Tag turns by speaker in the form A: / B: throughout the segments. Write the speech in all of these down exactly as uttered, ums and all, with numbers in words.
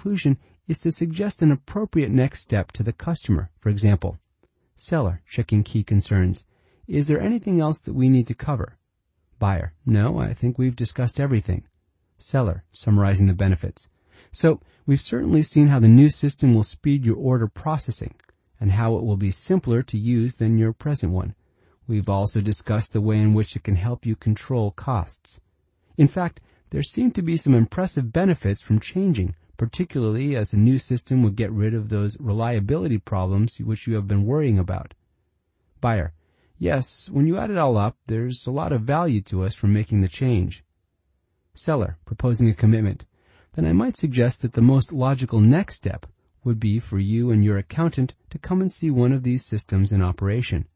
A: conclusion is to suggest an appropriate next step to the customer. For example, seller, checking key concerns. Is there anything else that we need to cover? Buyer, no, I think we've discussed everything. Seller, summarizing the benefits. So, we've certainly seen how the new system will speed your order processing and how it will be simpler to use than your present one. We've also discussed the way in which it can help you control costs. In fact, there seem to be some impressive benefits from changing, particularly as a new system would get rid of those reliability problems which you have been worrying about. Buyer, yes, when you add it all up, there's a lot of value to us from making the change. Seller, proposing a commitment. Then I might suggest that the most logical next step would be for you and your accountant to come and see one of these systems in operation.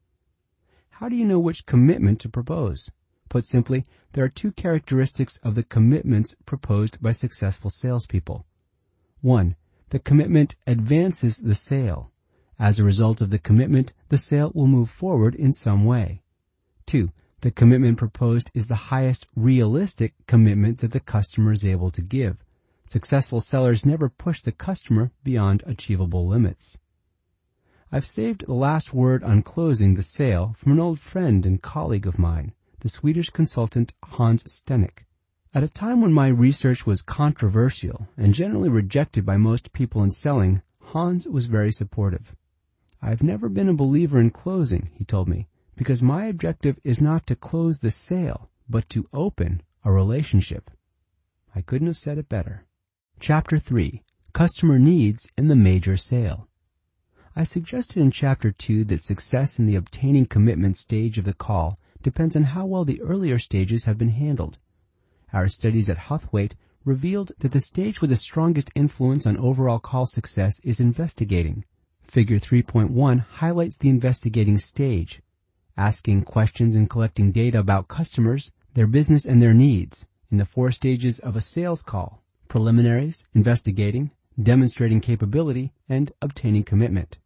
A: How do you know which commitment to propose? Put simply, there are two characteristics of the commitments proposed by successful salespeople. One, the commitment advances the sale. As a result of the commitment, the sale will move forward in some way. Two, the commitment proposed is the highest realistic commitment that the customer is able to give. Successful sellers never push the customer beyond achievable limits. I've saved the last word on closing the sale from an old friend and colleague of mine, the Swedish consultant Hans Stenek. At a time when my research was controversial and generally rejected by most people in selling, Hans was very supportive. I've never been a believer in closing, he told me, because my objective is not to close the sale, but to open a relationship. I couldn't have said it better. Chapter three. Customer Needs in the Major Sale. I suggested in Chapter two that success in the obtaining commitment stage of the call depends on how well the earlier stages have been handled. Our studies at Huthwaite revealed that the stage with the strongest influence on overall call success is investigating. Figure three point one highlights the investigating stage, asking questions and collecting data about customers, their business, and their needs in the four stages of a sales call: preliminaries, investigating, demonstrating capability, and obtaining commitment.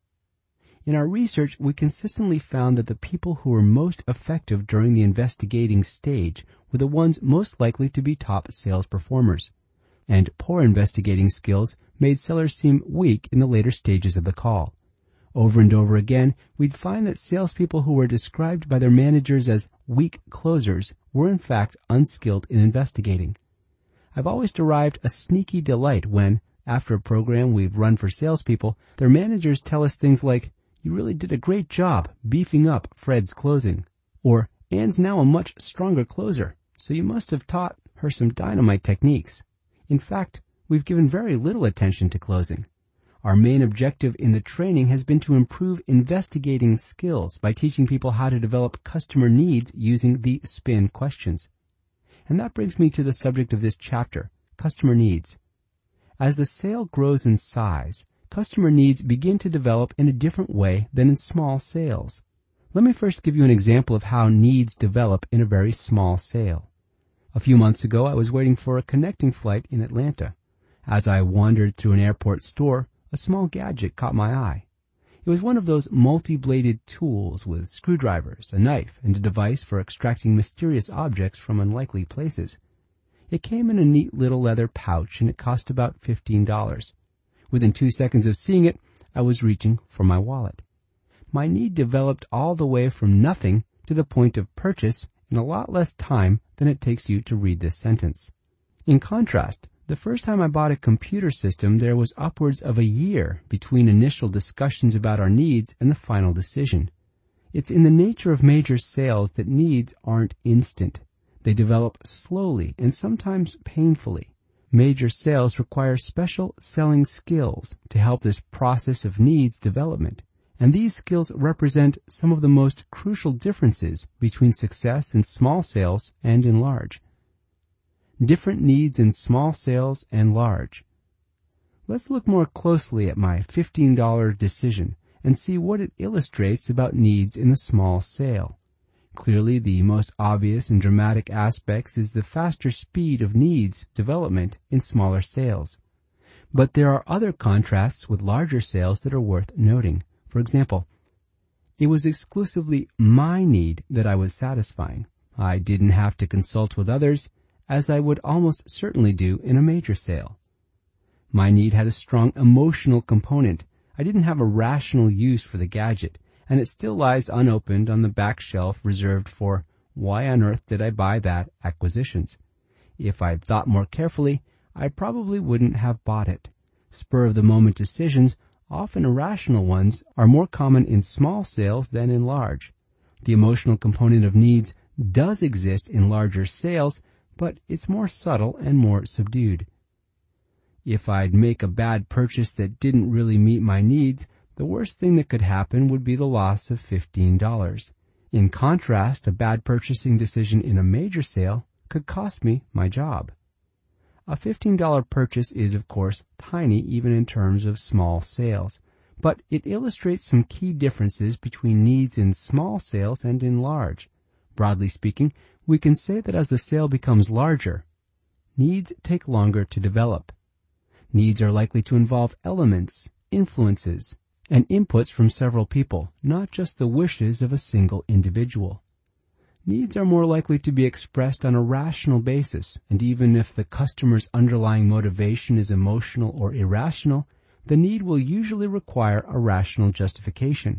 A: In our research, we consistently found that the people who were most effective during the investigating stage were the ones most likely to be top sales performers, and poor investigating skills made sellers seem weak in the later stages of the call. Over and over again, we'd find that salespeople who were described by their managers as weak closers were in fact unskilled in investigating. I've always derived a sneaky delight when, after a program we've run for salespeople, their managers tell us things like, "You really did a great job beefing up Fred's closing," or "Anne's now a much stronger closer, so you must have taught her some dynamite techniques." In fact, we've given very little attention to closing. Our main objective in the training has been to improve investigating skills by teaching people how to develop customer needs using the SPIN questions. And that brings me to the subject of this chapter, customer needs. As the sale grows in size, customer needs begin to develop in a different way than in small sales. Let me first give you an example of how needs develop in a very small sale. A few months ago, I was waiting for a connecting flight in Atlanta. As I wandered through an airport store, a small gadget caught my eye. It was one of those multi-bladed tools with screwdrivers, a knife, and a device for extracting mysterious objects from unlikely places. It came in a neat little leather pouch, and it cost about fifteen dollars. Within two seconds of seeing it, I was reaching for my wallet. My need developed all the way from nothing to the point of purchase in a lot less time than it takes you to read this sentence. In contrast, the first time I bought a computer system, there was upwards of a year between initial discussions about our needs and the final decision. It's in the nature of major sales that needs aren't instant. They develop slowly and sometimes painfully. Major sales require special selling skills to help this process of needs development, and these skills represent some of the most crucial differences between success in small sales and in large. Different needs in small sales and large. Let's look more closely at my fifteen dollars decision and see what it illustrates about needs in the small sale. Clearly, the most obvious and dramatic aspects is the faster speed of needs development in smaller sales. But there are other contrasts with larger sales that are worth noting. For example, it was exclusively my need that I was satisfying. I didn't have to consult with others, as I would almost certainly do in a major sale. My need had a strong emotional component. I didn't have a rational use for the gadget, and it still lies unopened on the back shelf reserved for why on earth did I buy that acquisitions. If I'd thought more carefully, I probably wouldn't have bought it. Spur-of-the-moment decisions, often irrational ones, are more common in small sales than in large. The emotional component of needs does exist in larger sales, but it's more subtle and more subdued. If I'd make a bad purchase that didn't really meet my needs, the worst thing that could happen would be the loss of fifteen dollars. In contrast, a bad purchasing decision in a major sale could cost me my job. A fifteen dollars purchase is, of course, tiny even in terms of small sales, but it illustrates some key differences between needs in small sales and in large. Broadly speaking, we can say that as the sale becomes larger, needs take longer to develop. Needs are likely to involve elements, influences, and inputs from several people, not just the wishes of a single individual. Needs are more likely to be expressed on a rational basis, and even if the customer's underlying motivation is emotional or irrational, the need will usually require a rational justification.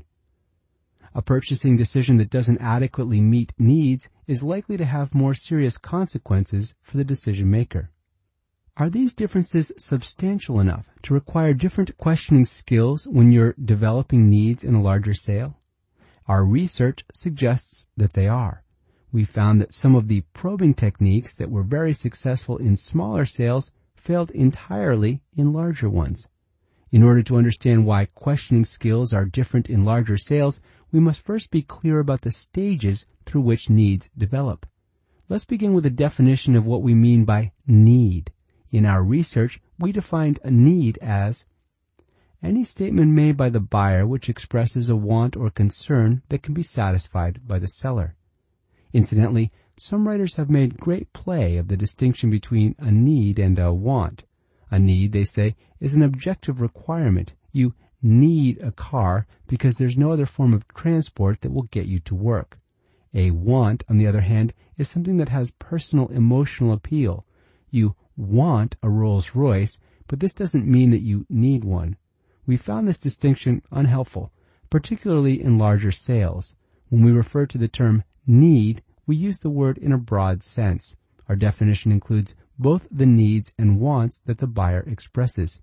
A: A purchasing decision that doesn't adequately meet needs is likely to have more serious consequences for the decision maker. Are these differences substantial enough to require different questioning skills when you're developing needs in a larger sale? Our research suggests that they are. We found that some of the probing techniques that were very successful in smaller sales failed entirely in larger ones. In order to understand why questioning skills are different in larger sales, we must first be clear about the stages through which needs develop. Let's begin with a definition of what we mean by need. In our research, we defined a need as any statement made by the buyer which expresses a want or concern that can be satisfied by the seller. Incidentally, some writers have made great play of the distinction between a need and a want. A need, they say, is an objective requirement. You need a car because there's no other form of transport that will get you to work. A want, on the other hand, is something that has personal emotional appeal. You want a Rolls Royce, but this doesn't mean that you need one. We found this distinction unhelpful, particularly in larger sales. When we refer to the term need, we use the word in a broad sense. Our definition includes both the needs and wants that the buyer expresses.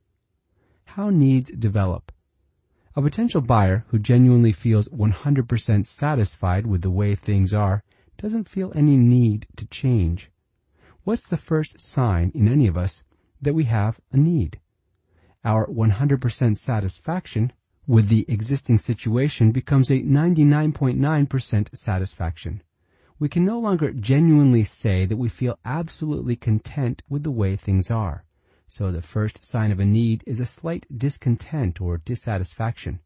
A: How needs develop. A potential buyer who genuinely feels one hundred percent satisfied with the way things are doesn't feel any need to change. What's the first sign in any of us that we have a need? Our one hundred percent satisfaction with the existing situation becomes a ninety-nine point nine percent satisfaction. We can no longer genuinely say that we feel absolutely content with the way things are. So the first sign of a need is a slight discontent or dissatisfaction.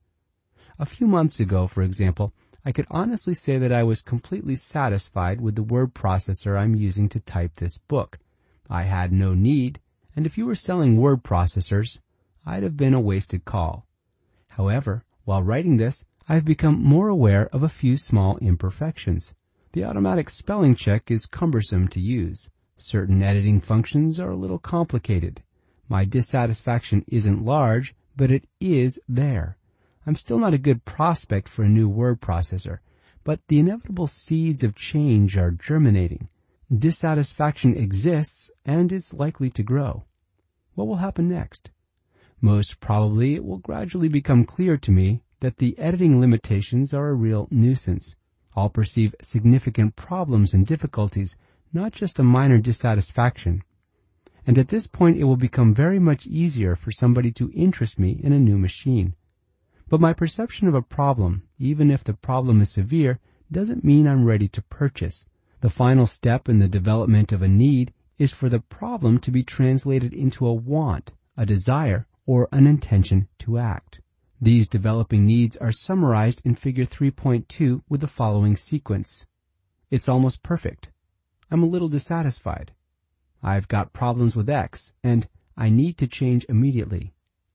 A: A few months ago, for example, I could honestly say that I was completely satisfied with the word processor I'm using to type this book. I had no need, and if you were selling word processors, I'd have been a wasted call. However, while writing this, I've become more aware of a few small imperfections. The automatic spelling check is cumbersome to use. Certain editing functions are a little complicated. My dissatisfaction isn't large, but it is there. I'm still not a good prospect for a new word processor, but the inevitable seeds of change are germinating. Dissatisfaction exists, and it's likely to grow. What will happen next? Most probably it will gradually become clear to me that the editing limitations are a real nuisance. I'll perceive significant problems and difficulties, not just a minor dissatisfaction. And at this point it will become very much easier for somebody to interest me in a new machine. But my perception of a problem, even if the problem is severe, doesn't mean I'm ready to purchase. The final step in the development of a need is for the problem to be translated into a want, a desire, or an intention to act. These developing needs are summarized in figure three point two with the following sequence. It's almost perfect. I'm a little dissatisfied. I've got problems with X, and I need to change immediately.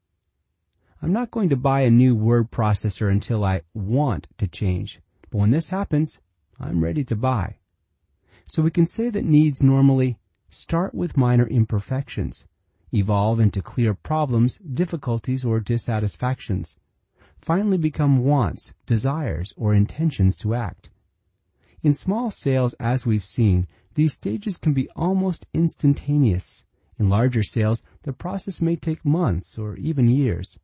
A: I'm not going to buy a new word processor until I want to change, but when this happens, I'm ready to buy. So we can say that needs normally start with minor imperfections. evolve into clear problems, difficulties, or dissatisfactions, finally become wants, desires, or intentions to act. In small sales, as we've seen, these stages can be almost instantaneous. In larger sales, the process may take months or even years.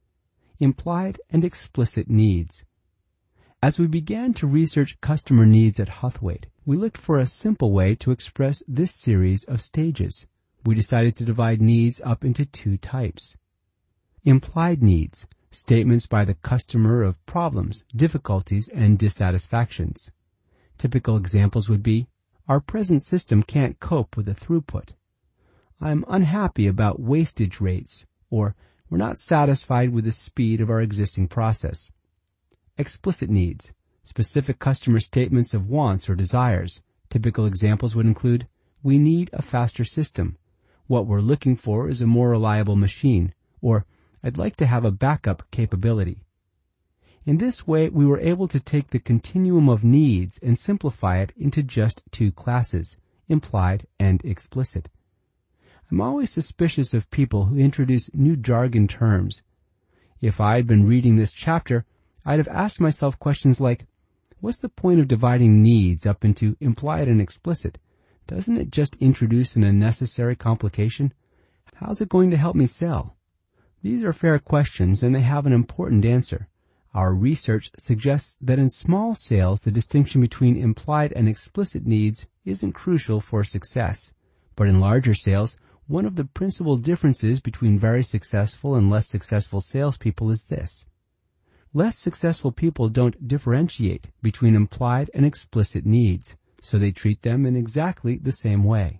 A: Implied and explicit needs. As we began to research customer needs at Huthwaite, we looked for a simple way to express this series of stages. We decided to divide needs up into two types. Implied needs, statements by the customer of problems, difficulties, and dissatisfactions. Typical examples would be, our present system can't cope with the throughput. I'm unhappy about wastage rates, or we're not satisfied with the speed of our existing process. Explicit needs, specific customer statements of wants or desires. Typical examples would include, we need a faster system. What we're looking for is a more reliable machine, or I'd like to have a backup capability. In this way, we were able to take the continuum of needs and simplify it into just two classes, implied and explicit. I'm always suspicious of people who introduce new jargon terms. If I had been reading this chapter, I'd have asked myself questions like, what's the point of dividing needs up into implied and explicit? Doesn't it just introduce an unnecessary complication? How's it going to help me sell? These are fair questions, and they have an important answer. Our research suggests that in small sales, the distinction between implied and explicit needs isn't crucial for success. But in larger sales, one of the principal differences between very successful and less successful salespeople is this. Less successful people don't differentiate between implied and explicit needs, so they treat them in exactly the same way.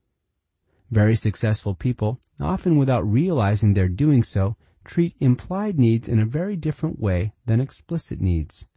A: Very successful people, often without realizing they're doing so, treat implied needs in a very different way than explicit needs.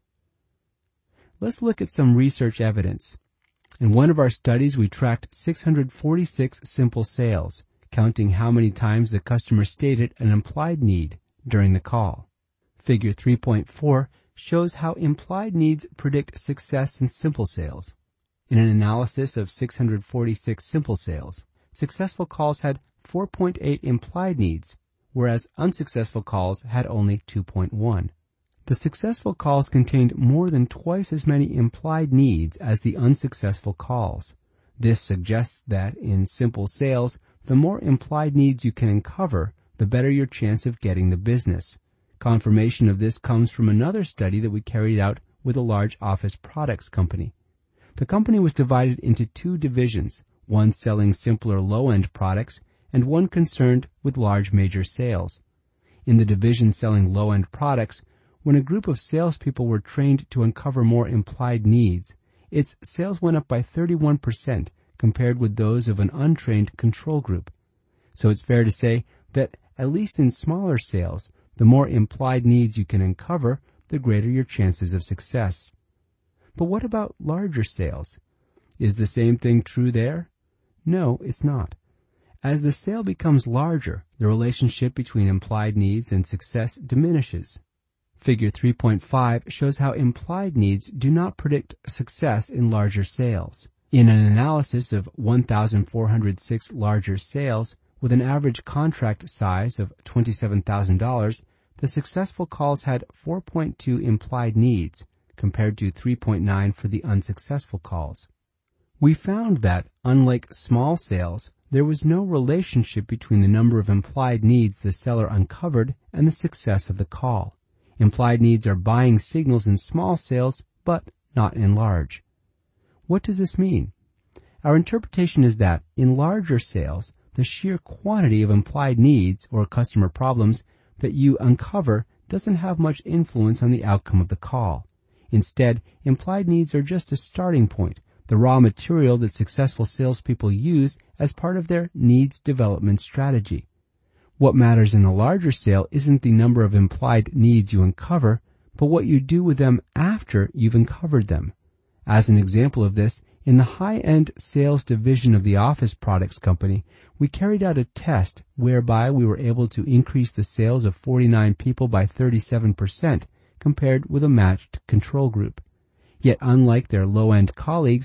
A: Let's look at some research evidence. In one of our studies, we tracked six hundred forty-six simple sales, counting how many times the customer stated an implied need during the call. Figure three point four shows how implied needs predict success in simple sales. In an analysis of six hundred forty-six simple sales, successful calls had four point eight implied needs, whereas unsuccessful calls had only two point one. The successful calls contained more than twice as many implied needs as the unsuccessful calls. This suggests that in simple sales, the more implied needs you can uncover, the better your chance of getting the business. Confirmation of this comes from another study that we carried out with a large office products company. The company was divided into two divisions, one selling simpler low-end products and one concerned with large major sales. In the division selling low-end products, when a group of salespeople were trained to uncover more implied needs, its sales went up by thirty-one percent compared with those of an untrained control group. So it's fair to say that, at least in smaller sales, the more implied needs you can uncover, the greater your chances of success. But what about larger sales? Is the same thing true there? No, it's not. As the sale becomes larger, the relationship between implied needs and success diminishes. Figure three point five shows how implied needs do not predict success in larger sales. In an analysis of one thousand four hundred six larger sales with an average contract size of twenty-seven thousand dollars, the successful calls had four point two implied needs compared to three point nine for the unsuccessful calls. We found that, unlike small sales, there was no relationship between the number of implied needs the seller uncovered and the success of the call. Implied needs are buying signals in small sales, but not in large. What does this mean? Our interpretation is that, in larger sales, the sheer quantity of implied needs or customer problems that you uncover doesn't have much influence on the outcome of the call. Instead, implied needs are just a starting point, the raw material that successful salespeople use as part of their needs development strategy. What matters in a larger sale isn't the number of implied needs you uncover, but what you do with them after you've uncovered them. As an example of this, in the high-end sales division of the office products company, we carried out a test whereby we were able to increase the sales of forty-nine people by thirty-seven percent compared with a matched control group. Yet unlike their low-end colleagues,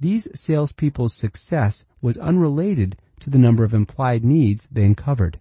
A: these salespeople's success was unrelated to the number of implied needs they uncovered.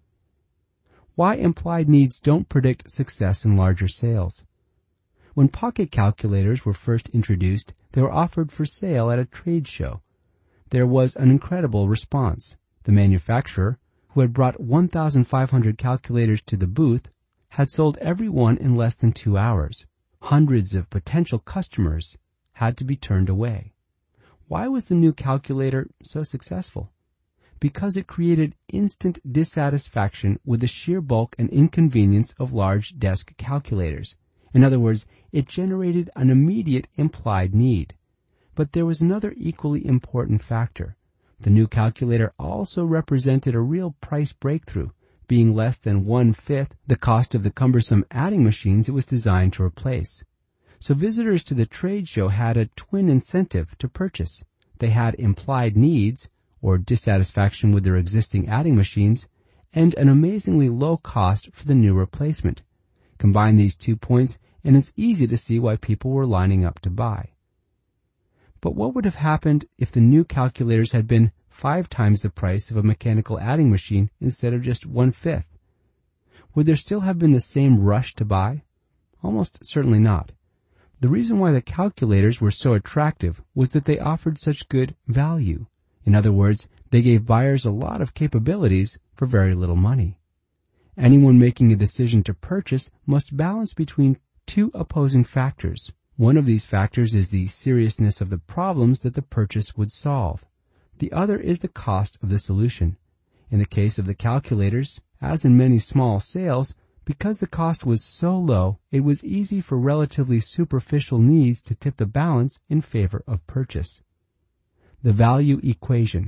A: Why implied needs don't predict success in larger sales. When pocket calculators were first introduced, they were offered for sale at a trade show. There was an incredible response. The manufacturer, who had brought one thousand five hundred calculators to the booth, had sold every one in less than two hours. Hundreds of potential customers had to be turned away. Why was the new calculator so successful? Because it created instant dissatisfaction with the sheer bulk and inconvenience of large desk calculators. In other words, it generated an immediate implied need. But there was another equally important factor. The new calculator also represented a real price breakthrough, being less than one-fifth the cost of the cumbersome adding machines it was designed to replace. So visitors to the trade show had a twin incentive to purchase. They had implied needs, or dissatisfaction with their existing adding machines, and an amazingly low cost for the new replacement. Combine these two points, and it's easy to see why people were lining up to buy. But what would have happened if the new calculators had been five times the price of a mechanical adding machine instead of just one-fifth? Would there still have been the same rush to buy? Almost certainly not. The reason why the calculators were so attractive was that they offered such good value. In other words, they gave buyers a lot of capabilities for very little money. Anyone making a decision to purchase must balance between two opposing factors. One of these factors is the seriousness of the problems that the purchase would solve. The other is the cost of the solution. In the case of the calculators, as in many small sales, because the cost was so low, it was easy for relatively superficial needs to tip the balance in favor of purchase. The value equation.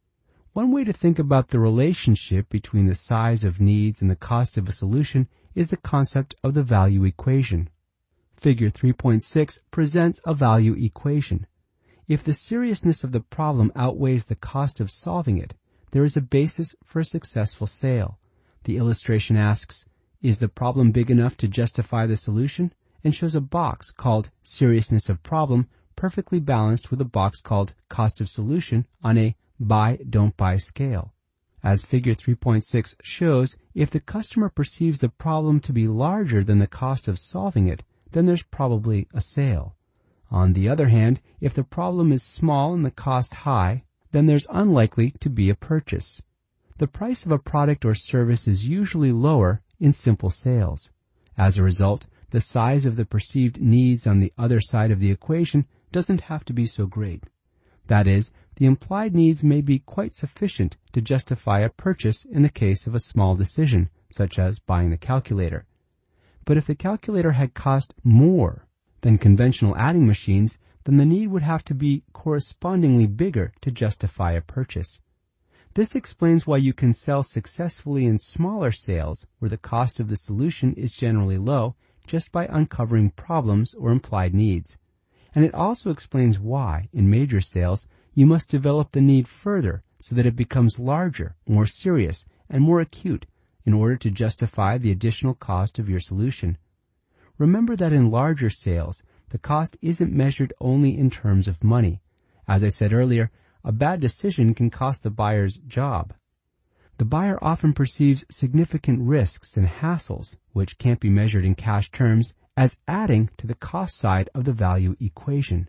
A: One way to think about the relationship between the size of needs and the cost of a solution is the concept of the value equation. Figure three point six presents a value equation. If the seriousness of the problem outweighs the cost of solving it, there is a basis for a successful sale. The illustration asks, is the problem big enough to justify the solution? And shows a box called seriousness of problem perfectly balanced with a box called cost of solution on a buy, don't buy scale. As figure three point six shows, if the customer perceives the problem to be larger than the cost of solving it, then there's probably a sale. On the other hand, if the problem is small and the cost high, then there's unlikely to be a purchase. The price of a product or service is usually lower in simple sales. As a result, the size of the perceived needs on the other side of the equation doesn't have to be so great. That is, the implied needs may be quite sufficient to justify a purchase in the case of a small decision, such as buying the calculator. But if the calculator had cost more than conventional adding machines, then the need would have to be correspondingly bigger to justify a purchase. This explains why you can sell successfully in smaller sales where the cost of the solution is generally low just by uncovering problems or implied needs. And it also explains why, in major sales, you must develop the need further so that it becomes larger, more serious, and more acute in order to justify the additional cost of your solution. Remember that in larger sales, the cost isn't measured only in terms of money. As I said earlier, a bad decision can cost the buyer's job. The buyer often perceives significant risks and hassles, which can't be measured in cash terms, as adding to the cost side of the value equation.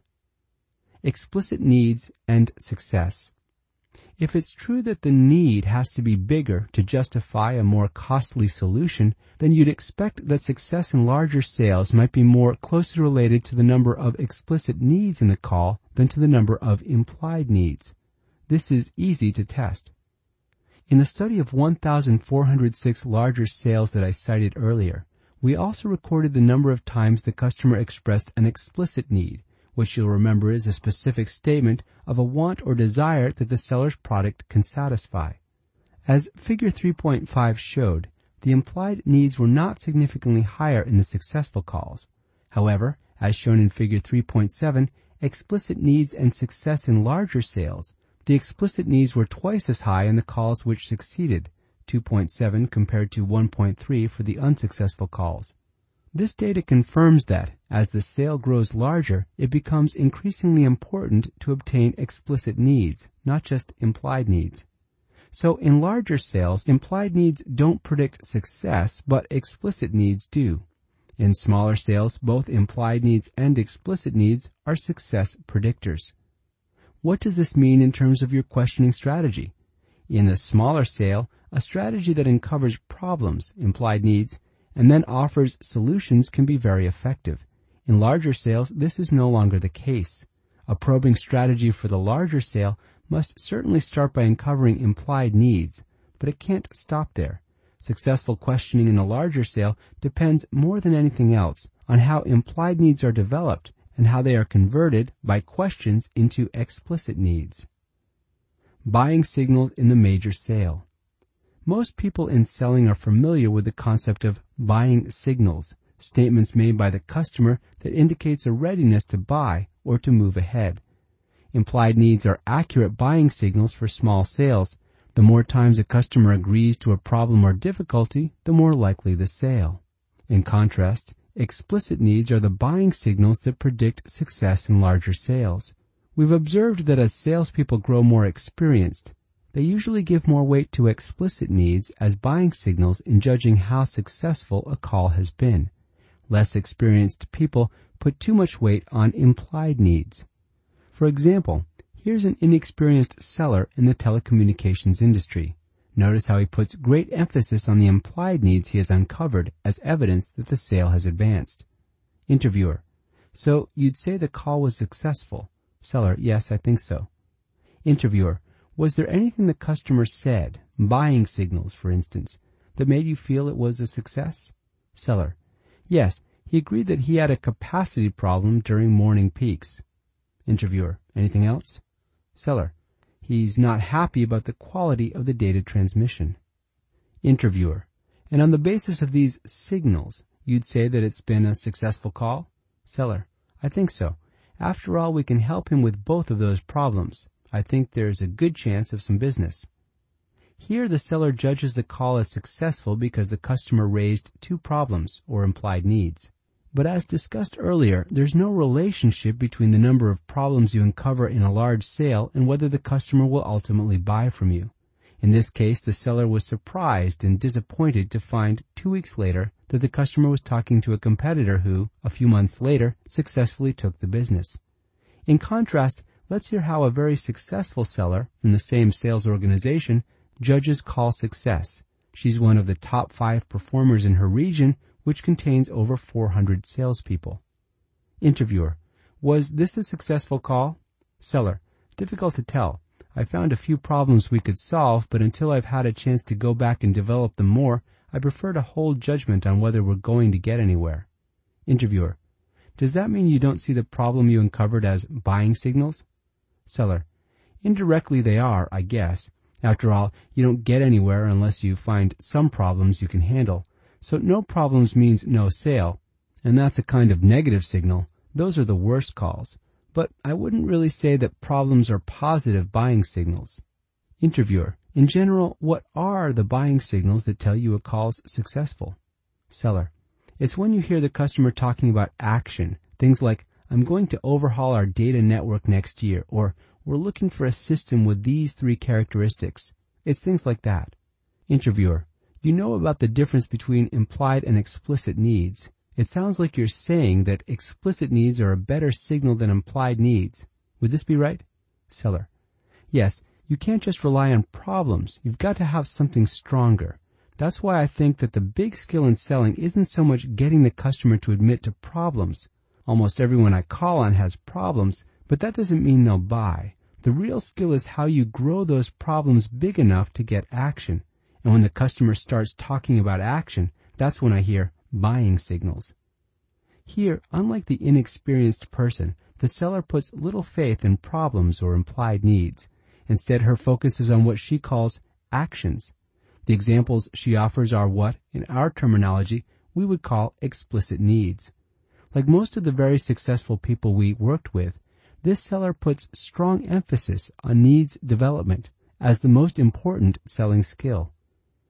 A: Explicit needs and success. If it's true that the need has to be bigger to justify a more costly solution, then you'd expect that success in larger sales might be more closely related to the number of explicit needs in the call than to the number of implied needs. This is easy to test. In the study of one thousand four hundred six larger sales that I cited earlier, we also recorded the number of times the customer expressed an explicit need, which you'll remember is a specific statement of a want or desire that the seller's product can satisfy. As figure three point five showed, the implied needs were not significantly higher in the successful calls. However, as shown in figure three point seven, explicit needs and success in larger sales, the explicit needs were twice as high in the calls which succeeded, two point seven compared to one point three for the unsuccessful calls. This data confirms that, as the sale grows larger, it becomes increasingly important to obtain explicit needs, not just implied needs. So in larger sales, implied needs don't predict success, but explicit needs do. In smaller sales, both implied needs and explicit needs are success predictors. What does this mean in terms of your questioning strategy? In the smaller sale, a strategy that uncovers problems, implied needs, and then offers solutions can be very effective. In larger sales, this is no longer the case. A probing strategy for the larger sale must certainly start by uncovering implied needs, but it can't stop there. Successful questioning in a larger sale depends more than anything else on how implied needs are developed and how they are converted by questions into explicit needs. Buying signals in the major sale. Most people in selling are familiar with the concept of buying signals, statements made by the customer that indicates a readiness to buy or to move ahead. Implied needs are accurate buying signals for small sales. The more times a customer agrees to a problem or difficulty, the more likely the sale. In contrast, explicit needs are the buying signals that predict success in larger sales. We've observed that as salespeople grow more experienced, they usually give more weight to explicit needs as buying signals in judging how successful a call has been. Less experienced people put too much weight on implied needs. For example, here's an inexperienced seller in the telecommunications industry. Notice how he puts great emphasis on the implied needs he has uncovered as evidence that the sale has advanced. Interviewer: So you'd say the call was successful? Seller: Yes, I think so. Interviewer: Was there anything the customer said, buying signals for instance, that made you feel it was a success? Seller: Yes, he agreed that he had a capacity problem during morning peaks. Interviewer: Anything else? Seller: He's not happy about the quality of the data transmission. Interviewer: And on the basis of these signals, you'd say that it's been a successful call? Seller: I think so. After all, we can help him with both of those problems. I think there's a good chance of some business. Here the seller judges the call as successful because the customer raised two problems or implied needs. But as discussed earlier, there's no relationship between the number of problems you uncover in a large sale and whether the customer will ultimately buy from you. In this case, the seller was surprised and disappointed to find two weeks later that the customer was talking to a competitor who, a few months later, successfully took the business. In contrast, let's hear how a very successful seller from the same sales organization judges call success. She's one of the top five performers in her region, which contains over four hundred salespeople. Interviewer: Was this a successful call? Seller: Difficult to tell. I found a few problems we could solve, but until I've had a chance to go back and develop them more, I prefer to hold judgment on whether we're going to get anywhere. Interviewer: Does that mean you don't see the problem you uncovered as buying signals? Seller: Indirectly they are, I guess. After all, you don't get anywhere unless you find some problems you can handle. So no problems means no sale, and that's a kind of negative signal. Those are the worst calls. But I wouldn't really say that problems are positive buying signals. Interviewer: In general, what are the buying signals that tell you a call's successful? Seller: It's when you hear the customer talking about action, things like, I'm going to overhaul our data network next year, or we're looking for a system with these three characteristics. It's things like that. Interviewer: You know about the difference between implied and explicit needs. It sounds like you're saying that explicit needs are a better signal than implied needs. Would this be right? Seller: Yes, you can't just rely on problems. You've got to have something stronger. That's why I think that the big skill in selling isn't so much getting the customer to admit to problems. Almost everyone I call on has problems, but that doesn't mean they'll buy. The real skill is how you grow those problems big enough to get action. And when the customer starts talking about action, that's when I hear buying signals. Here, unlike the inexperienced person, the seller puts little faith in problems or implied needs. Instead, her focus is on what she calls actions. The examples she offers are what, in our terminology, we would call explicit needs. Like most of the very successful people we worked with, this seller puts strong emphasis on needs development as the most important selling skill.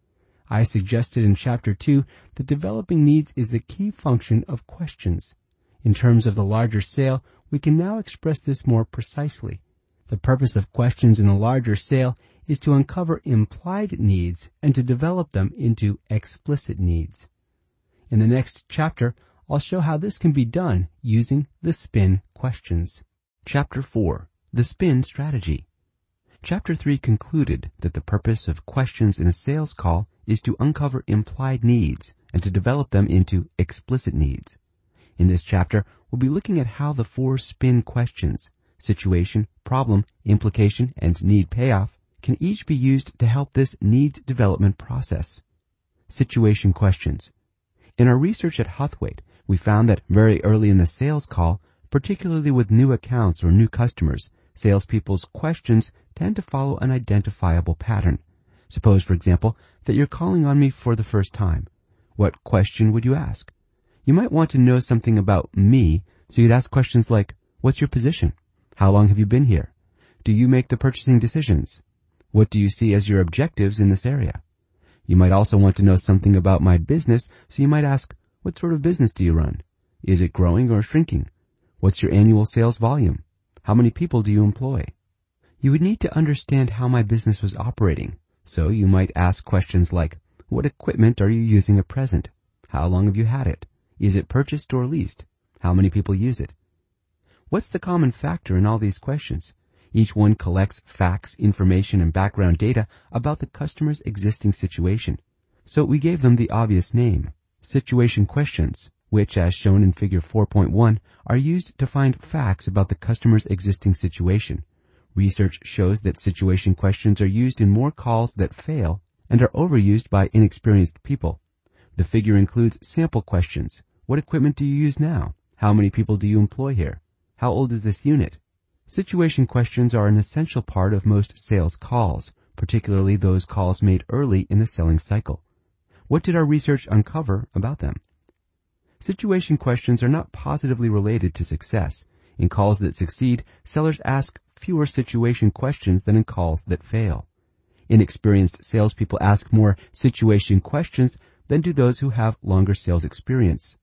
A: I suggested in Chapter two that developing needs is the key function of questions. In terms of the larger sale, we can now express this more precisely. The purpose of questions in a larger sale is to uncover implied needs and to develop them into explicit needs. In the next chapter, I'll show how this can be done using the SPIN questions. Chapter four. The SPIN strategy. Chapter three concluded that the purpose of questions in a sales call is to uncover implied needs and to develop them into explicit needs. In this chapter, we'll be looking at how the four SPIN questions, situation, problem, implication, and need payoff, can each be used to help this needs development process. Situation questions. In our research at Huthwaite, we found that very early in the sales call, particularly with new accounts or new customers, salespeople's questions tend to follow an identifiable pattern. Suppose, for example, that you're calling on me for the first time. What question would you ask? You might want to know something about me, so you'd ask questions like, what's your position? How long have you been here? Do you make the purchasing decisions? What do you see as your objectives in this area? You might also want to know something about my business, so you might ask, what sort of business do you run? Is it growing or shrinking? What's your annual sales volume? How many people do you employ? You would need to understand how my business was operating, so you might ask questions like, what equipment are you using at present? How long have you had it? Is it purchased or leased? How many people use it? What's the common factor in all these questions? Each one collects facts, information, and background data about the customer's existing situation. So we gave them the obvious name, situation questions, which, as shown in Figure four point one, are used to find facts about the customer's existing situation. Research shows that situation questions are used in more calls that fail and are overused by inexperienced people. The figure includes sample questions. What equipment do you use now? How many people do you employ here? How old is this unit? Situation questions are an essential part of most sales calls, particularly those calls made early in the selling cycle. What did our research uncover about them? Situation questions are not positively related to success. In calls that succeed, sellers ask fewer situation questions than in calls that fail. Inexperienced salespeople ask more situation questions than do those who have longer sales experience.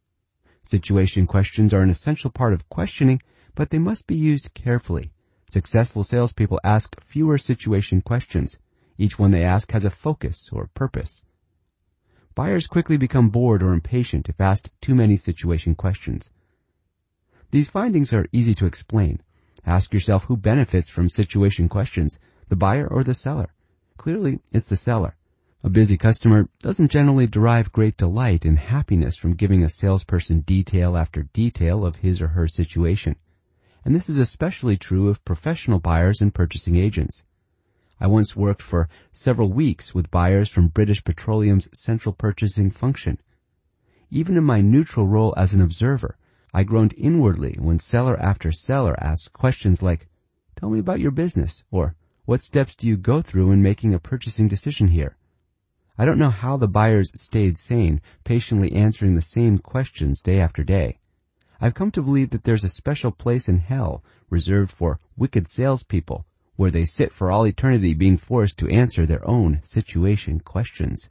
A: Situation questions are an essential part of questioning, but they must be used carefully. Successful salespeople ask fewer situation questions. Each one they ask has a focus or purpose. Buyers quickly become bored or impatient if asked too many situation questions. These findings are easy to explain. Ask yourself who benefits from situation questions, the buyer or the seller. Clearly, it's the seller. A busy customer doesn't generally derive great delight and happiness from giving a salesperson detail after detail of his or her situation. And this is especially true of professional buyers and purchasing agents. I once worked for several weeks with buyers from British Petroleum's central purchasing function. Even in my neutral role as an observer, I groaned inwardly when seller after seller asked questions like, tell me about your business, or what steps do you go through in making a purchasing decision here? I don't know how the buyers stayed sane, patiently answering the same questions day after day. I've come to believe that there's a special place in hell reserved for wicked salespeople, where they sit for all eternity being forced to answer their own situation questions.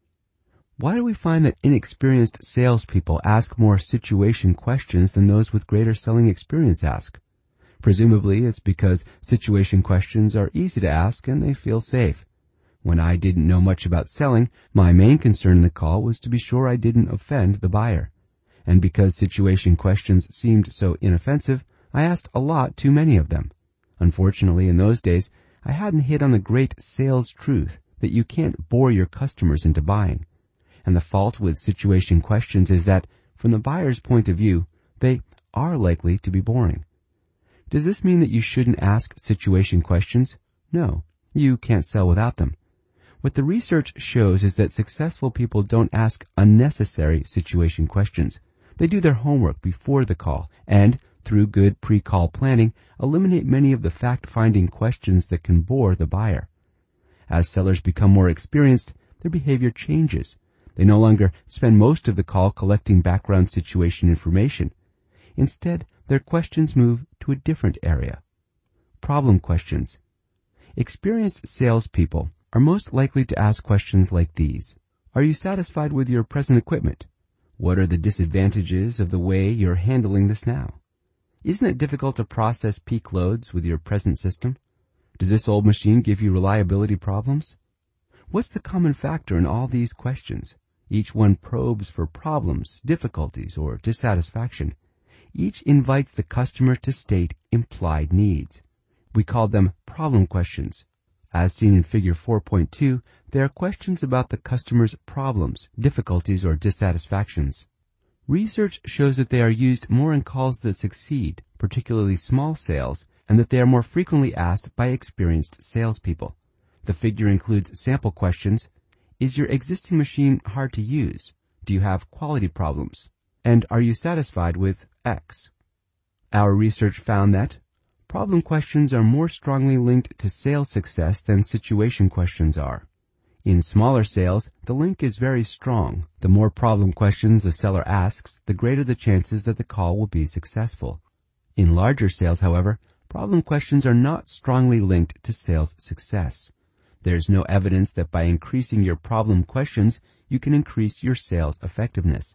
A: Why do we find that inexperienced salespeople ask more situation questions than those with greater selling experience ask? Presumably, it's because situation questions are easy to ask and they feel safe. When I didn't know much about selling, my main concern in the call was to be sure I didn't offend the buyer. And because situation questions seemed so inoffensive, I asked a lot too many of them. Unfortunately, in those days, I hadn't hit on the great sales truth that you can't bore your customers into buying. And the fault with situation questions is that, from the buyer's point of view, they are likely to be boring. Does this mean that you shouldn't ask situation questions? No, you can't sell without them. What the research shows is that successful people don't ask unnecessary situation questions. They do their homework before the call and, through good pre-call planning, eliminate many of the fact-finding questions that can bore the buyer. As sellers become more experienced, their behavior changes. They no longer spend most of the call collecting background situation information. Instead, their questions move to a different area. Problem questions. Experienced salespeople are most likely to ask questions like these. Are you satisfied with your present equipment? What are the disadvantages of the way you're handling this now? Isn't it difficult to process peak loads with your present system? Does this old machine give you reliability problems? What's the common factor in all these questions? Each one probes for problems, difficulties, or dissatisfaction. Each invites the customer to state implied needs. We call them problem questions. As seen in figure four point two, they are questions about the customer's problems, difficulties, or dissatisfactions. Research shows that they are used more in calls that succeed, particularly small sales, and that they are more frequently asked by experienced salespeople. The figure includes sample questions. Is your existing machine hard to use? Do you have quality problems? And are you satisfied with X? Our research found that problem questions are more strongly linked to sales success than situation questions are. In smaller sales, the link is very strong. The more problem questions the seller asks, the greater the chances that the call will be successful. In larger sales, however, problem questions are not strongly linked to sales success. There's no evidence that by increasing your problem questions, you can increase your sales effectiveness.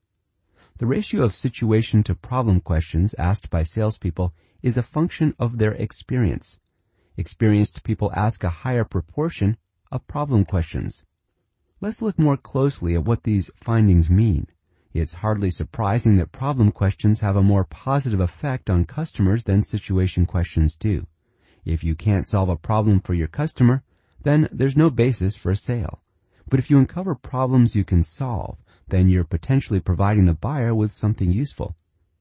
A: The ratio of situation to problem questions asked by salespeople is a function of their experience. Experienced people ask a higher proportion of problem questions. Let's look more closely at what these findings mean. It's hardly surprising that problem questions have a more positive effect on customers than situation questions do. If you can't solve a problem for your customer, then there's no basis for a sale. But if you uncover problems you can solve, then you're potentially providing the buyer with something useful.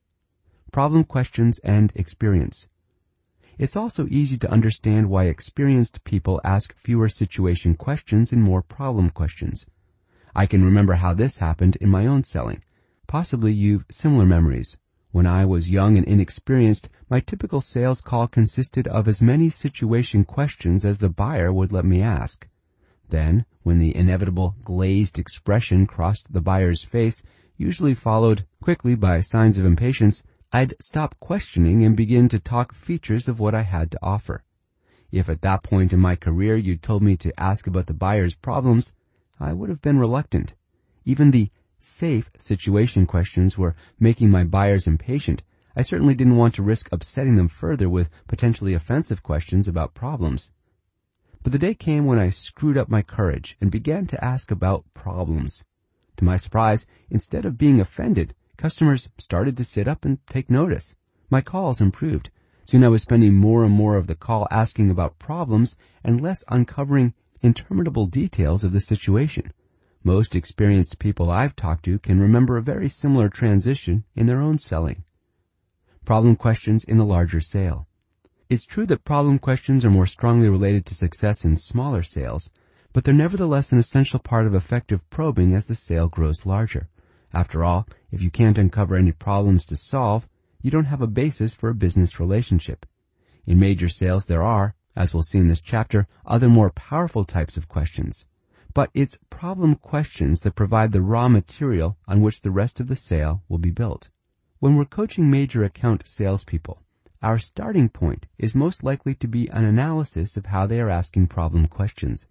A: Problem questions and experience. It's also easy to understand why experienced people ask fewer situation questions and more problem questions. I can remember how this happened in my own selling. Possibly you've similar memories. When I was young and inexperienced, my typical sales call consisted of as many situation questions as the buyer would let me ask. Then, when the inevitable glazed expression crossed the buyer's face, usually followed quickly by signs of impatience, I'd stop questioning and begin to talk features of what I had to offer. If at that point in my career you told me to ask about the buyer's problems, I would have been reluctant. Even the safe situation questions were making my buyers impatient. I certainly didn't want to risk upsetting them further with potentially offensive questions about problems. But the day came when I screwed up my courage and began to ask about problems. To my surprise, instead of being offended, customers started to sit up and take notice. My calls improved. Soon I was spending more and more of the call asking about problems and less uncovering interminable details of the situation. Most experienced people I've talked to can remember a very similar transition in their own selling. Problem questions in the larger sale. It's true that problem questions are more strongly related to success in smaller sales, but they're nevertheless an essential part of effective probing as the sale grows larger. After all, if you can't uncover any problems to solve, you don't have a basis for a business relationship. In major sales there are, as we'll see in this chapter, other more powerful types of questions. But it's problem questions that provide the raw material on which the rest of the sale will be built. When we're coaching major account salespeople, our starting point is most likely to be an analysis of how they are asking problem questions.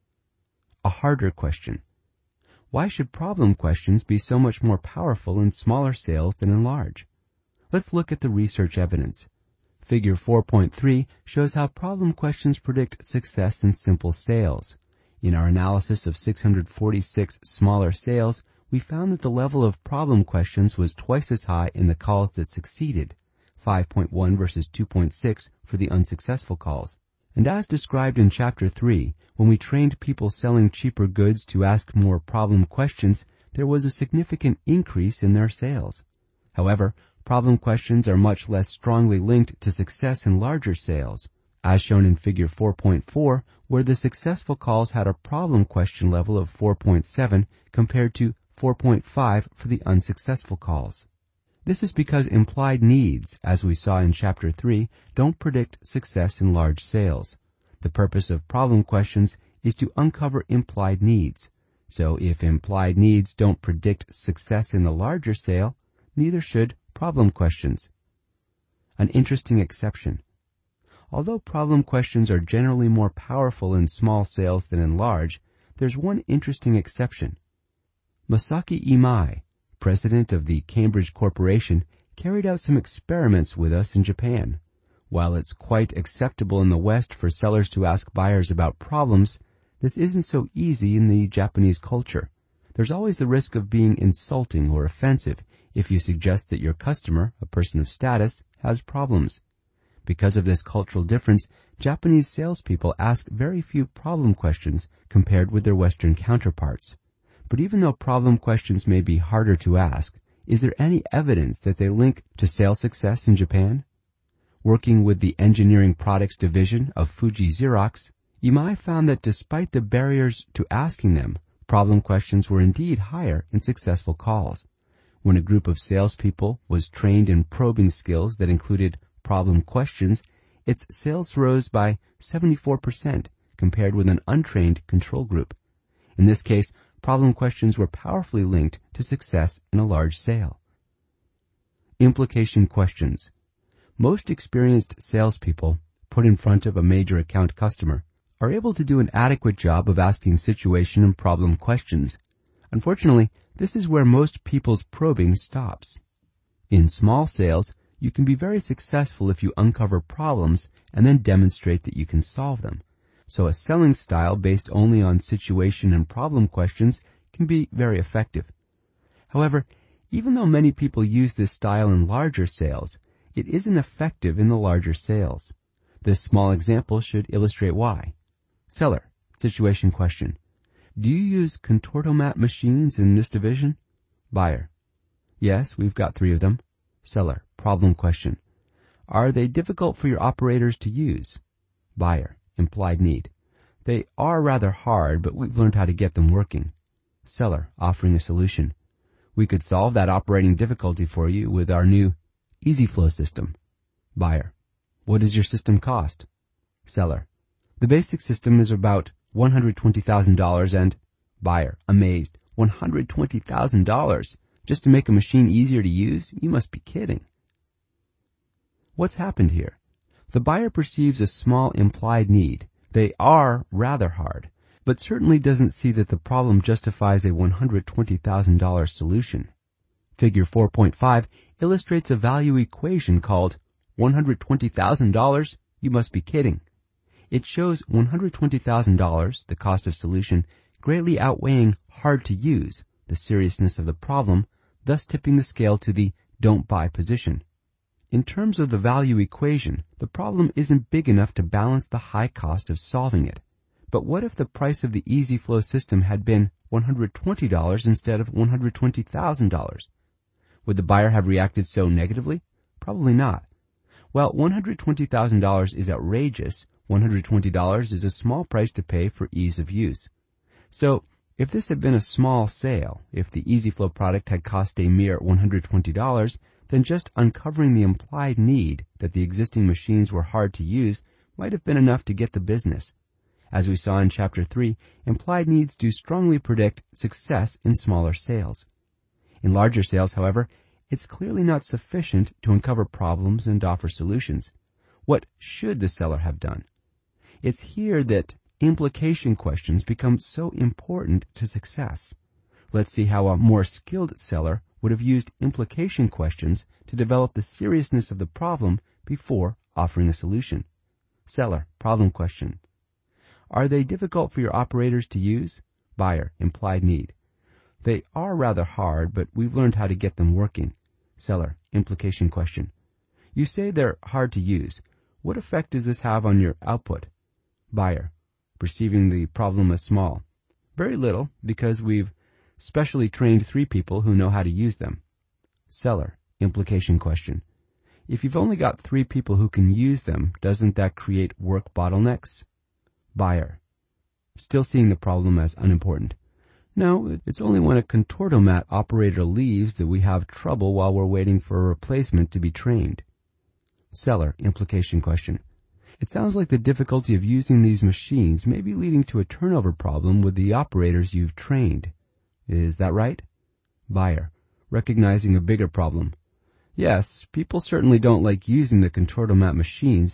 A: A harder question. Why should problem questions be so much more powerful in smaller sales than in large? Let's look at the research evidence. Figure four point three shows how problem questions predict success in simple sales. In our analysis of six hundred forty-six smaller sales, we found that the level of problem questions was twice as high in the calls that succeeded, five point one versus two point six for the unsuccessful calls. And as described in Chapter three, when we trained people selling cheaper goods to ask more problem questions, there was a significant increase in their sales. However, problem questions are much less strongly linked to success in larger sales, as shown in Figure four point four, where the successful calls had a problem question level of four point seven compared to four point five for the unsuccessful calls. This is because implied needs, as we saw in Chapter three, don't predict success in large sales. The purpose of problem questions is to uncover implied needs. So if implied needs don't predict success in the larger sale, neither should problem questions. An interesting exception. Although problem questions are generally more powerful in small sales than in large, there's one interesting exception. Masaki Imai, president of the Cambridge Corporation, carried out some experiments with us in Japan. While it's quite acceptable in the West for sellers to ask buyers about problems, this isn't so easy in the Japanese culture. There's always the risk of being insulting or offensive if you suggest that your customer, a person of status, has problems. Because of this cultural difference, Japanese salespeople ask very few problem questions compared with their Western counterparts. But even though problem questions may be harder to ask, is there any evidence that they link to sales success in Japan? Working with the engineering products division of Fuji Xerox, Imai found that despite the barriers to asking them, problem questions were indeed higher in successful calls. When a group of salespeople was trained in probing skills that included problem questions, its sales rose by seventy-four percent compared with an untrained control group. In this case, problem questions were powerfully linked to success in a large sale. Implication questions. Most experienced salespeople, put in front of a major account customer, are able to do an adequate job of asking situation and problem questions. Unfortunately, this is where most people's probing stops. In small sales, you can be very successful if you uncover problems and then demonstrate that you can solve them. So a selling style based only on situation and problem questions can be very effective. However, even though many people use this style in larger sales, it isn't effective in the larger sales. This small example should illustrate why. Seller, situation question. Do you use Contortomat machines in this division? Buyer. Yes, we've got three of them. Seller, problem question. Are they difficult for your operators to use? Buyer, implied need. They are rather hard, but we've learned how to get them working. Seller, offering a solution. We could solve that operating difficulty for you with our new EasyFlow system. Buyer, what does your system cost? Seller, the basic system is about one hundred twenty thousand dollars and... Buyer, amazed, one hundred twenty thousand dollars? Just to make a machine easier to use? You must be kidding. What's happened here? The buyer perceives a small implied need. They are rather hard, but certainly doesn't see that the problem justifies a one hundred twenty thousand dollars solution. Figure four point five illustrates a value equation called one hundred twenty thousand dollars? You must be kidding. It shows one hundred twenty thousand dollars, the cost of solution, greatly outweighing hard to use, the seriousness of the problem, thus tipping the scale to the don't buy position. In terms of the value equation, the problem isn't big enough to balance the high cost of solving it. But what if the price of the EasyFlow system had been one hundred twenty dollars instead of one hundred twenty thousand dollars? Would the buyer have reacted so negatively? Probably not. While one hundred twenty thousand dollars is outrageous, one hundred twenty dollars is a small price to pay for ease of use. So, if this had been a small sale, if the EasyFlow product had cost a mere one hundred twenty dollars, then just uncovering the implied need that the existing machines were hard to use might have been enough to get the business. As we saw in Chapter three, implied needs do strongly predict success in smaller sales. In larger sales, however, it's clearly not sufficient to uncover problems and offer solutions. What should the seller have done? It's here that implication questions become so important to success. Let's see how a more skilled seller would have used implication questions to develop the seriousness of the problem before offering a solution. Seller, problem question. Are they difficult for your operators to use? Buyer, implied need. They are rather hard, but we've learned how to get them working. Seller, implication question. You say they're hard to use. What effect does this have on your output? Buyer, perceiving the problem as small. Very little, because we've specially trained three people who know how to use them. Seller, implication question. If you've only got three people who can use them, doesn't that create work bottlenecks? Buyer, still seeing the problem as unimportant. No, it's only when a Contortomat operator leaves that we have trouble while we're waiting for a replacement to be trained. Seller, implication question. It sounds like the difficulty of using these machines may be leading to a turnover problem with the operators you've trained. Is that right? Buyer, recognizing a bigger problem. Yes, people certainly don't like using the Contortomat machines,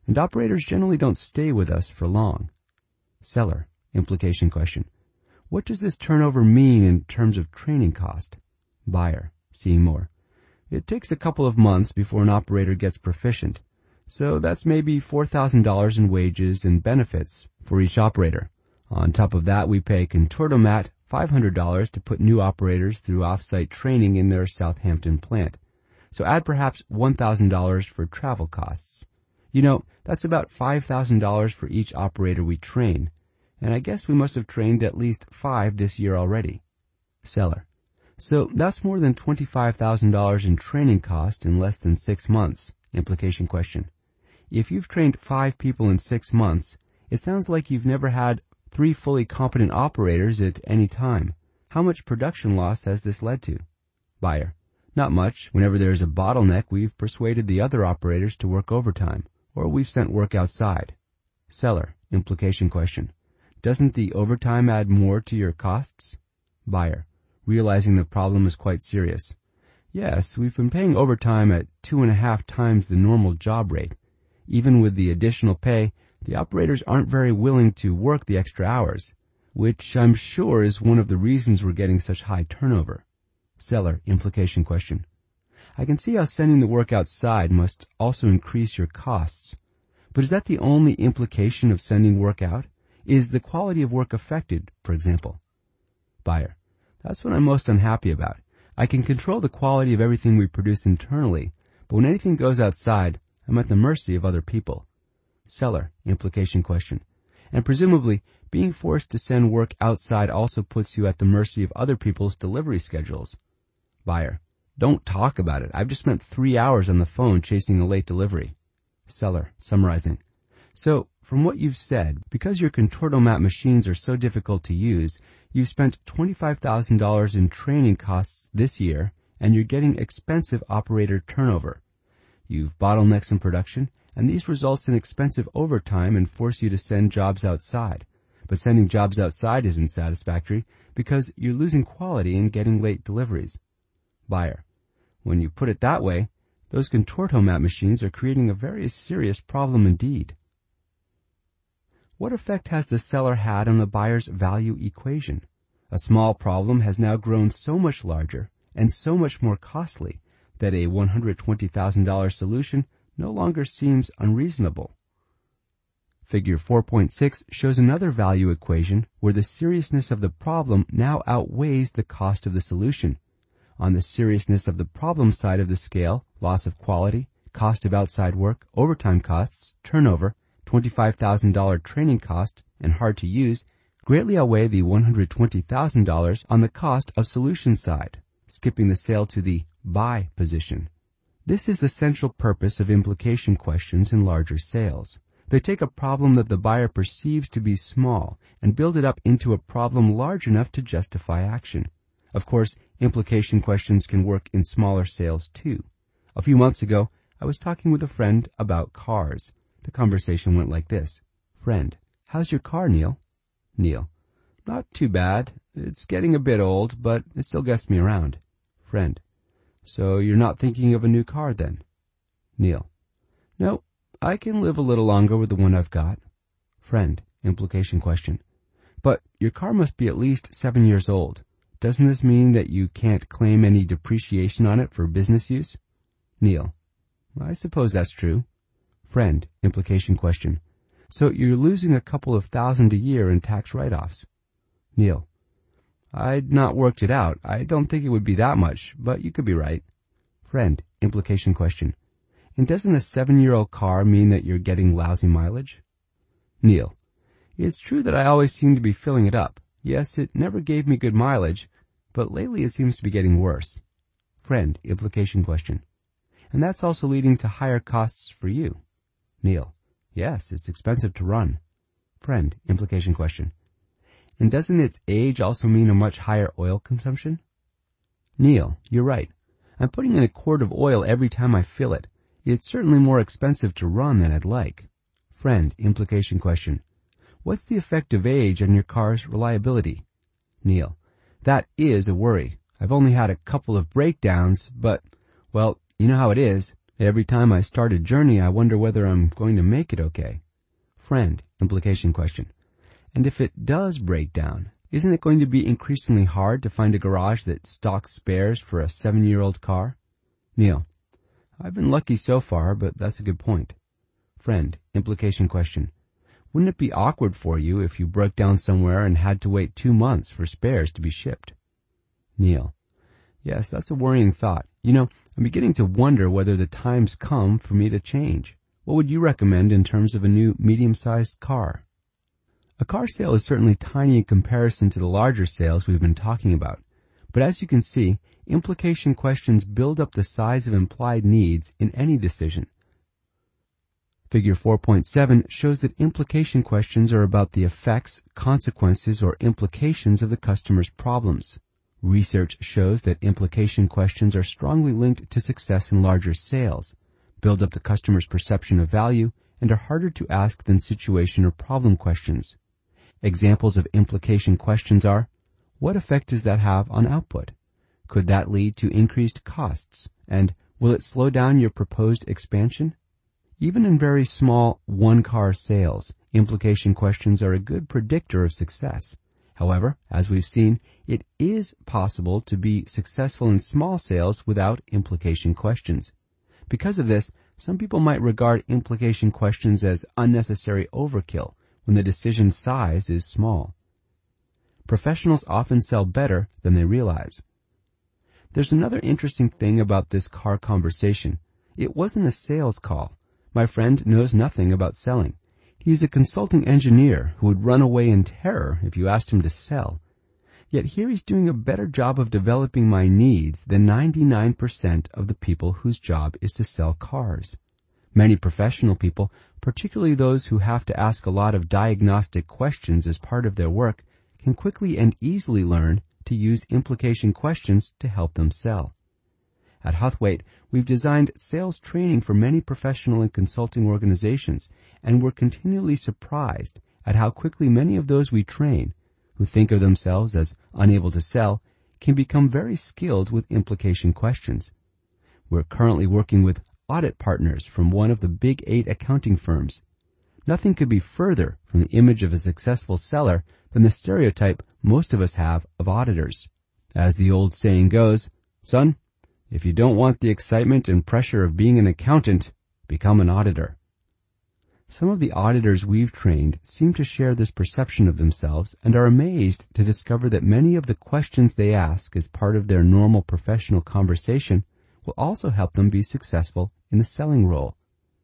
A: and operators generally don't stay with us for long. Seller, implication question. What does this turnover mean in terms of training cost? Buyer, seeing more. It takes a couple of months before an operator gets proficient, so that's maybe four thousand dollars in wages and benefits for each operator. On top of that, we pay Contortomat five hundred dollars to put new operators through off-site training in their Southampton plant. So add perhaps one thousand dollars for travel costs. You know, that's about five thousand dollars for each operator we train, and I guess we must have trained at least five this year already. Seller. So that's more than twenty-five thousand dollars in training cost in less than six months. Implication question. If you've trained five people in six months, it sounds like you've never had three fully competent operators at any time. How much production loss has this led to? Buyer. Not much. Whenever there is a bottleneck, we've persuaded the other operators to work overtime, or we've sent work outside. Seller. Implication question. Doesn't the overtime add more to your costs? Buyer, realizing the problem is quite serious. Yes, we've been paying overtime at two and a half times the normal job rate. Even with the additional pay, the operators aren't very willing to work the extra hours, which I'm sure is one of the reasons we're getting such high turnover. Seller, implication question. I can see how sending the work outside must also increase your costs. But is that the only implication of sending work out? Is the quality of work affected, for example? Buyer, that's what I'm most unhappy about. I can control the quality of everything we produce internally, but when anything goes outside, I'm at the mercy of other people. Seller, implication question. And presumably, being forced to send work outside also puts you at the mercy of other people's delivery schedules. Buyer, don't talk about it. I've just spent three hours on the phone chasing a late delivery. Seller, summarizing. So, from what you've said, because your Contortomat machines are so difficult to use, you've spent twenty-five thousand dollars in training costs this year, and you're getting expensive operator turnover. You've bottlenecks in production, and these results in expensive overtime and force you to send jobs outside. But sending jobs outside isn't satisfactory because you're losing quality and getting late deliveries. Buyer, when you put it that way, those Contortomat machines are creating a very serious problem indeed. What effect has the seller had on the buyer's value equation? A small problem has now grown so much larger and so much more costly that a one hundred twenty thousand dollars solution no longer seems unreasonable. Figure four point six shows another value equation where the seriousness of the problem now outweighs the cost of the solution. On the seriousness of the problem side of the scale, loss of quality, cost of outside work, overtime costs, turnover, twenty-five thousand dollars training cost, and hard to use, greatly outweigh the one hundred twenty thousand dollars on the cost of solution side, skipping the sale to the buy position. This is the central purpose of implication questions in larger sales. They take a problem that the buyer perceives to be small and build it up into a problem large enough to justify action. Of course, implication questions can work in smaller sales too. A few months ago, I was talking with a friend about cars. The conversation went like this. Friend, how's your car, Neil? Neil, not too bad. It's getting a bit old, but it still gets me around. Friend, so you're not thinking of a new car then? Neil, no, I can live a little longer with the one I've got. Friend, implication question. But your car must be at least seven years old. Doesn't this mean that you can't claim any depreciation on it for business use? Neil, I suppose that's true. Friend, implication question. So you're losing a couple of thousand a year in tax write-offs. Neil, I'd not worked it out. I don't think it would be that much, but you could be right. Friend, implication question. And doesn't a seven-year-old car mean that you're getting lousy mileage? Neil, it's true that I always seem to be filling it up. Yes, it never gave me good mileage, but lately it seems to be getting worse. Friend, implication question. And that's also leading to higher costs for you. Neil, yes, it's expensive to run. Friend, implication question. And doesn't its age also mean a much higher oil consumption? Neil, you're right. I'm putting in a quart of oil every time I fill it. It's certainly more expensive to run than I'd like. Friend, implication question. What's the effect of age on your car's reliability? Neil, that is a worry. I've only had a couple of breakdowns, but, well, you know how it is. Every time I start a journey, I wonder whether I'm going to make it okay. Friend, implication question. And if it does break down, isn't it going to be increasingly hard to find a garage that stocks spares for a seven-year-old car? Neil, I've been lucky so far, but that's a good point. Friend, implication question. Wouldn't it be awkward for you if you broke down somewhere and had to wait two months for spares to be shipped? Neil, yes, that's a worrying thought. You know, I'm beginning to wonder whether the time's come for me to change. What would you recommend in terms of a new medium-sized car? A car sale is certainly tiny in comparison to the larger sales we've been talking about. But as you can see, implication questions build up the size of implied needs in any decision. Figure four point seven shows that implication questions are about the effects, consequences, or implications of the customer's problems. Research shows that implication questions are strongly linked to success in larger sales, build up the customer's perception of value, and are harder to ask than situation or problem questions. Examples of implication questions are, what effect does that have on output? Could that lead to increased costs? And will it slow down your proposed expansion? Even in very small one-car sales, implication questions are a good predictor of success. However, as we've seen, it is possible to be successful in small sales without implication questions. Because of this, some people might regard implication questions as unnecessary overkill when the decision size is small. Professionals often sell better than they realize. There's another interesting thing about this car conversation. It wasn't a sales call. My friend knows nothing about selling. He's a consulting engineer who would run away in terror if you asked him to sell. Yet here he's doing a better job of developing my needs than ninety-nine percent of the people whose job is to sell cars. Many professional people, particularly those who have to ask a lot of diagnostic questions as part of their work, can quickly and easily learn to use implication questions to help them sell. At Huthwaite, we've designed sales training for many professional and consulting organizations, and we're continually surprised at how quickly many of those we train, who think of themselves as unable to sell, can become very skilled with implication questions. We're currently working with audit partners from one of the big eight accounting firms. Nothing could be further from the image of a successful seller than the stereotype most of us have of auditors. As the old saying goes, son, if you don't want the excitement and pressure of being an accountant, become an auditor. Some of the auditors we've trained seem to share this perception of themselves and are amazed to discover that many of the questions they ask as part of their normal professional conversation will also help them be successful in the selling role.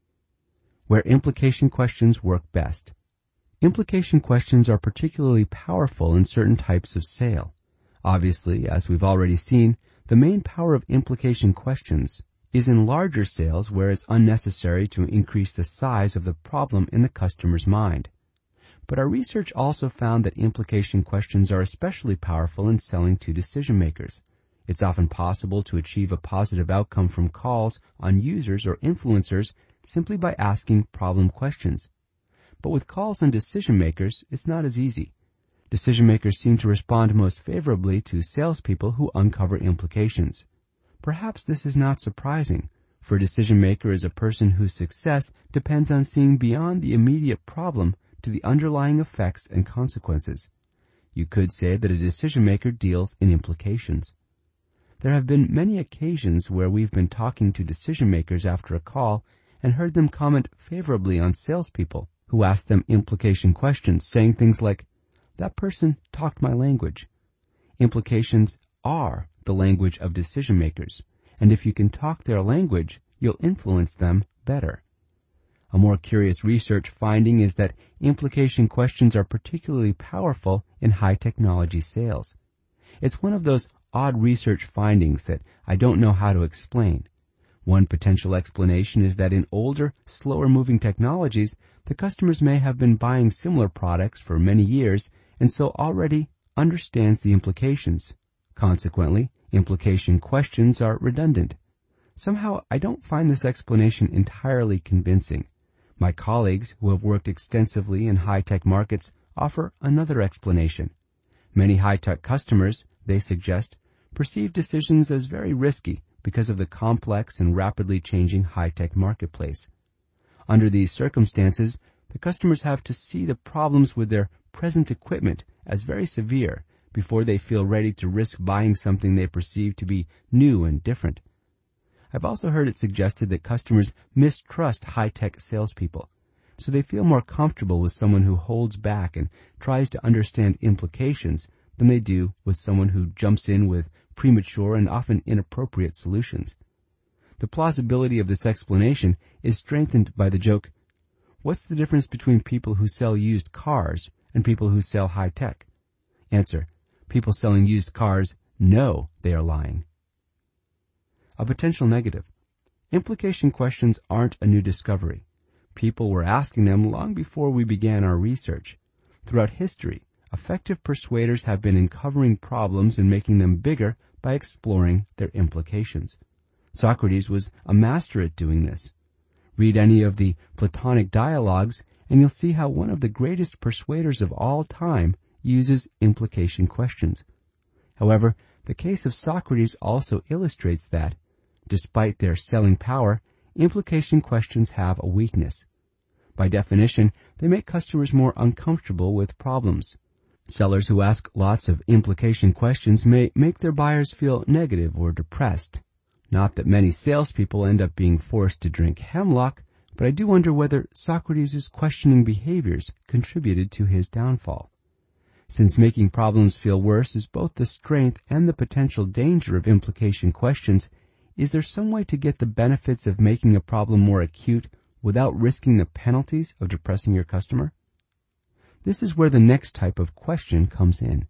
A: Where implication questions work best. Implication questions are particularly powerful in certain types of sale. Obviously, as we've already seen, the main power of implication questions is in larger sales where it's unnecessary to increase the size of the problem in the customer's mind. But our research also found that implication questions are especially powerful in selling to decision makers. It's often possible to achieve a positive outcome from calls on users or influencers simply by asking problem questions. But with calls on decision makers, it's not as easy. Decision makers seem to respond most favorably to salespeople who uncover implications. Perhaps this is not surprising, for a decision maker is a person whose success depends on seeing beyond the immediate problem to the underlying effects and consequences. You could say that a decision maker deals in implications. There have been many occasions where we've been talking to decision makers after a call and heard them comment favorably on salespeople who asked them implication questions, saying things like, "That person talked my language." Implications are the language of decision makers, and if you can talk their language, you'll influence them better. A more curious research finding is that implication questions are particularly powerful in high technology sales. It's one of those odd research findings that I don't know how to explain. One potential explanation is that in older, slower-moving technologies, the customers may have been buying similar products for many years and so already understands the implications. Consequently, implication questions are redundant. Somehow, I don't find this explanation entirely convincing. My colleagues, who have worked extensively in high-tech markets, offer another explanation. Many high-tech customers, they suggest, perceive decisions as very risky because of the complex and rapidly changing high-tech marketplace. Under these circumstances, the customers have to see the problems with their present equipment as very severe before they feel ready to risk buying something they perceive to be new and different. I've also heard it suggested that customers mistrust high-tech salespeople, so they feel more comfortable with someone who holds back and tries to understand implications than they do with someone who jumps in with premature and often inappropriate solutions. The plausibility of this explanation is strengthened by the joke, "What's the difference between people who sell used cars and people who sell high-tech?" Answer, people selling used cars know they are lying. A potential negative. Implication questions aren't a new discovery. People were asking them long before we began our research. Throughout history, effective persuaders have been uncovering problems and making them bigger by exploring their implications. Socrates was a master at doing this. Read any of the Platonic dialogues, and you'll see how one of the greatest persuaders of all time uses implication questions. However, the case of Socrates also illustrates that, despite their selling power, implication questions have a weakness. By definition, they make customers more uncomfortable with problems. Sellers who ask lots of implication questions may make their buyers feel negative or depressed. Not that many salespeople end up being forced to drink hemlock, but I do wonder whether Socrates' questioning behaviors contributed to his downfall. Since making problems feel worse is both the strength and the potential danger of implication questions, is there some way to get the benefits of making a problem more acute without risking the penalties of depressing your customer? This is where the next type of question comes in.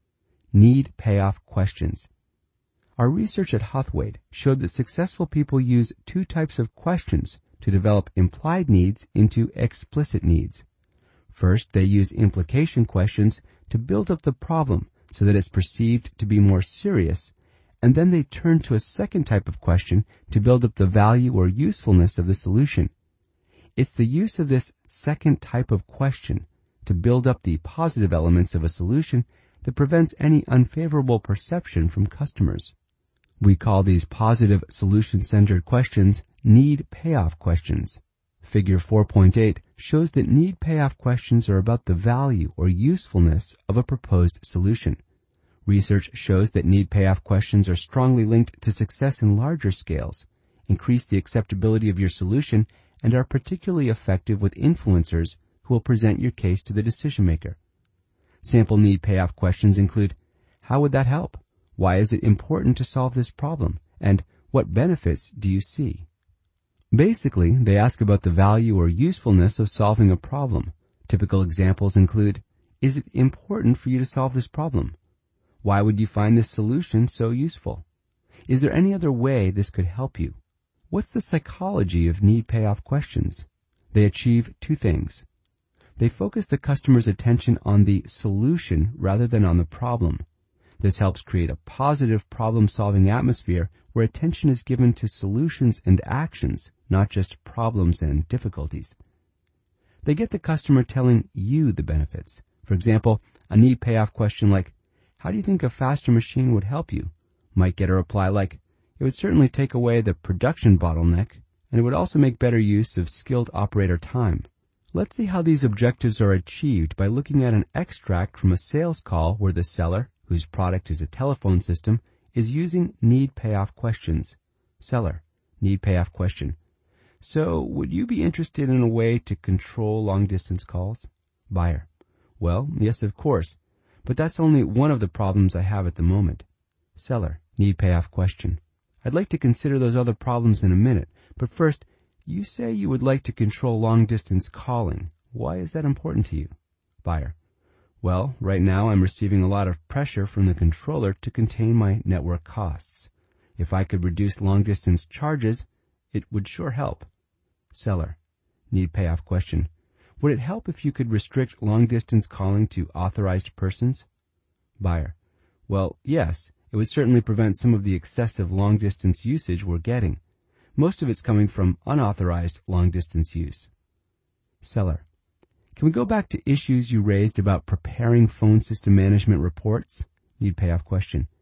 A: Need payoff questions. Our research at Huthwaite showed that successful people use two types of questions to develop implied needs into explicit needs. First, they use implication questions to build up the problem so that it's perceived to be more serious, and then they turn to a second type of question to build up the value or usefulness of the solution. It's the use of this second type of question to build up the positive elements of a solution that prevents any unfavorable perception from customers. We call these positive solution-centered questions need payoff questions. Figure four point eight shows that need payoff questions are about the value or usefulness of a proposed solution. Research shows that need payoff questions are strongly linked to success in larger scales, increase the acceptability of your solution, and are particularly effective with influencers who will present your case to the decision maker. Sample need payoff questions include, how would that help? Why is it important to solve this problem? And what benefits do you see? Basically, they ask about the value or usefulness of solving a problem. Typical examples include, is it important for you to solve this problem? Why would you find this solution so useful? Is there any other way this could help you? What's the psychology of need payoff questions? They achieve two things. They focus the customer's attention on the solution rather than on the problem. This helps create a positive problem-solving atmosphere where attention is given to solutions and actions, not just problems and difficulties. They get the customer telling you the benefits. For example, a need payoff question like, how do you think a faster machine would help you? Might get a reply like, it would certainly take away the production bottleneck, and it would also make better use of skilled operator time. Let's see how these objectives are achieved by looking at an extract from a sales call where the seller, whose product is a telephone system, is using need payoff questions. Seller, need payoff question. So, would you be interested in a way to control long-distance calls? Buyer, well, yes, of course, but that's only one of the problems I have at the moment. Seller, need payoff question. I'd like to consider those other problems in a minute, but first, you say you would like to control long-distance calling. Why is that important to you? Buyer, well, right now I'm receiving a lot of pressure from the controller to contain my network costs. If I could reduce long-distance charges, it would sure help. Seller, need payoff question. Would it help if you could restrict long-distance calling to authorized persons? Buyer, well, yes, it would certainly prevent some of the excessive long-distance usage we're getting. Most of it's coming from unauthorized long-distance use. Seller, can we go back to issues you raised about preparing phone system management reports? Need payoff question.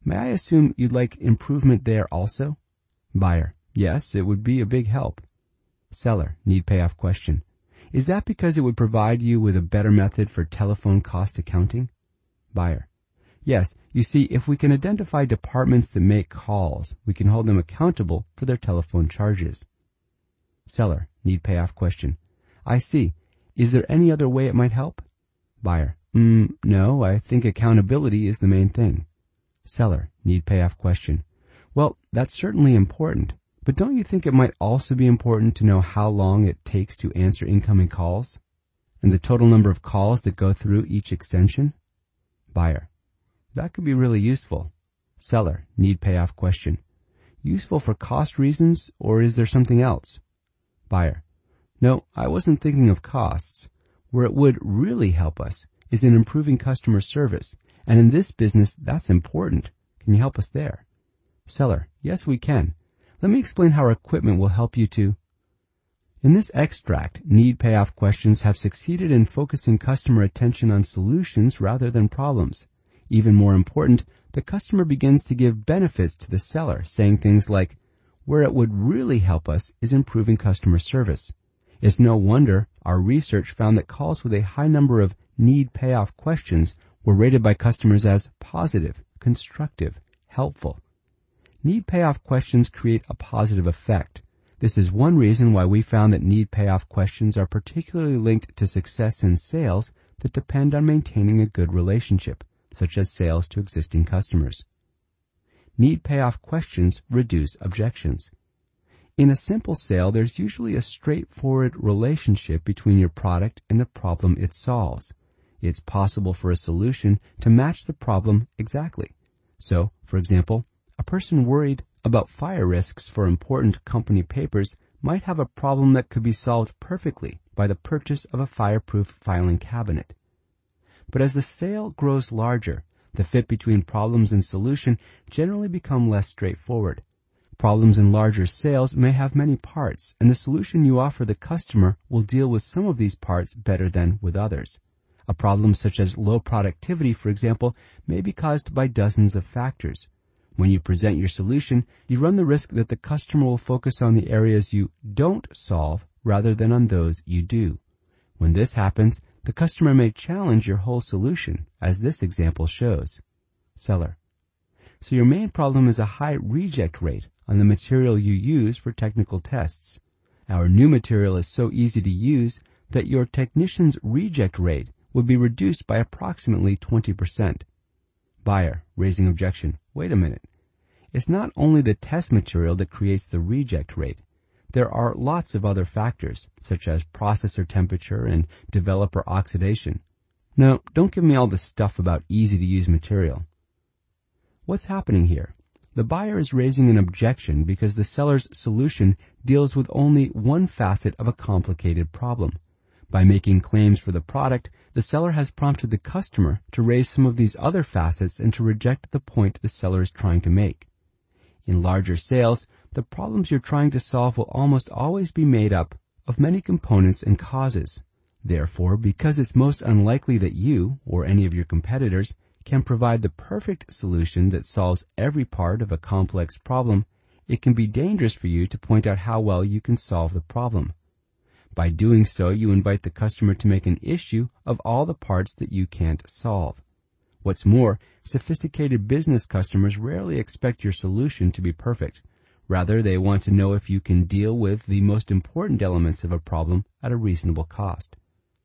A: May I assume you'd like improvement there also? Buyer. Yes, it would be a big help. Seller. Need payoff question. Is that because it would provide you with a better method for telephone cost accounting? Buyer. Yes, you see, if we can identify departments that make calls, we can hold them accountable for their telephone charges. Seller. Need payoff question. I see. Is there any other way it might help? Buyer. Mm, no, I think accountability is the main thing. Seller. Need payoff question. Well, that's certainly important, but don't you think it might also be important to know how long it takes to answer incoming calls? And the total number of calls that go through each extension? Buyer. That could be really useful. Seller. Need payoff question. Useful for cost reasons, or is there something else? Buyer. No, I wasn't thinking of costs. Where it would really help us is in improving customer service, and in this business, that's important. Can you help us there? Seller. Yes, we can. Let me explain how our equipment will help you to... In this extract, need payoff questions have succeeded in focusing customer attention on solutions rather than problems. Even more important, the customer begins to give benefits to the seller, saying things like, where it would really help us is improving customer service. It's no wonder our research found that calls with a high number of need payoff questions were rated by customers as positive, constructive, helpful. Need payoff questions create a positive effect. This is one reason why we found that need payoff questions are particularly linked to success in sales that depend on maintaining a good relationship, such as sales to existing customers. Need payoff questions reduce objections. In a simple sale, there's usually a straightforward relationship between your product and the problem it solves. It's possible for a solution to match the problem exactly. So, for example, a person worried about fire risks for important company papers might have a problem that could be solved perfectly by the purchase of a fireproof filing cabinet. But as the sale grows larger, the fit between problems and solution generally become less straightforward. Problems in larger sales may have many parts, and the solution you offer the customer will deal with some of these parts better than with others. A problem such as low productivity, for example, may be caused by dozens of factors. When you present your solution, you run the risk that the customer will focus on the areas you don't solve rather than on those you do. When this happens, the customer may challenge your whole solution, as this example shows. Seller. So your main problem is a high reject rate on the material you use for technical tests. Our new material is so easy to use that your technician's reject rate would be reduced by approximately twenty percent. Buyer, raising objection. Wait a minute. It's not only the test material that creates the reject rate. There are lots of other factors, such as processor temperature and developer oxidation. No, don't give me all the stuff about easy-to-use material. What's happening here? The buyer is raising an objection because the seller's solution deals with only one facet of a complicated problem. By making claims for the product, the seller has prompted the customer to raise some of these other facets and to reject the point the seller is trying to make. In larger sales, the problems you're trying to solve will almost always be made up of many components and causes. Therefore, because it's most unlikely that you, or any of your competitors, can provide the perfect solution that solves every part of a complex problem, it can be dangerous for you to point out how well you can solve the problem. By doing so, you invite the customer to make an issue of all the parts that you can't solve. What's more, sophisticated business customers rarely expect your solution to be perfect. Rather, they want to know if you can deal with the most important elements of a problem at a reasonable cost.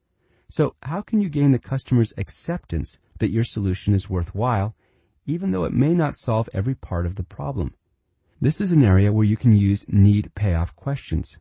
A: So, how can you gain the customer's acceptance that your solution is worthwhile, even though it may not solve every part of the problem? This is an area where you can use need payoff questions.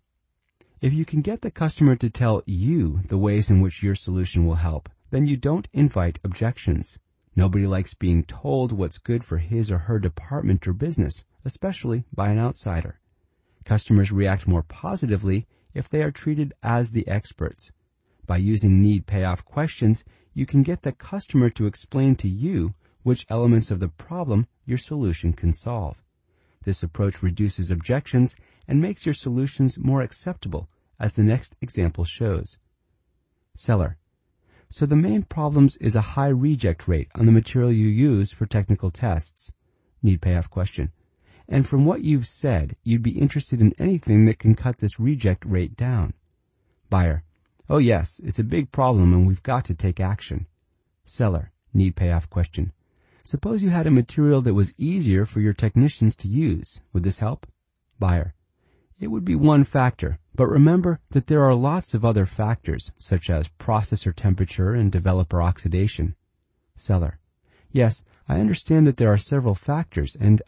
A: If you can get the customer to tell you the ways in which your solution will help, then you don't invite objections. Nobody likes being told what's good for his or her department or business, especially by an outsider. Customers react more positively if they are treated as the experts. By using need payoff questions, you can get the customer to explain to you which elements of the problem your solution can solve. This approach reduces objections and makes your solutions more acceptable, as the next example shows. Seller. So the main problems is a high reject rate on the material you use for technical tests. Need payoff question. And from what you've said, you'd be interested in anything that can cut this reject rate down. Buyer. Oh yes, it's a big problem and we've got to take action. Seller. Need payoff question. Suppose you had a material that was easier for your technicians to use. Would this help? Buyer. It would be one factor, but remember that there are lots of other factors, such as processor temperature and developer oxidation. Seller. Yes, I understand that there are several factors, and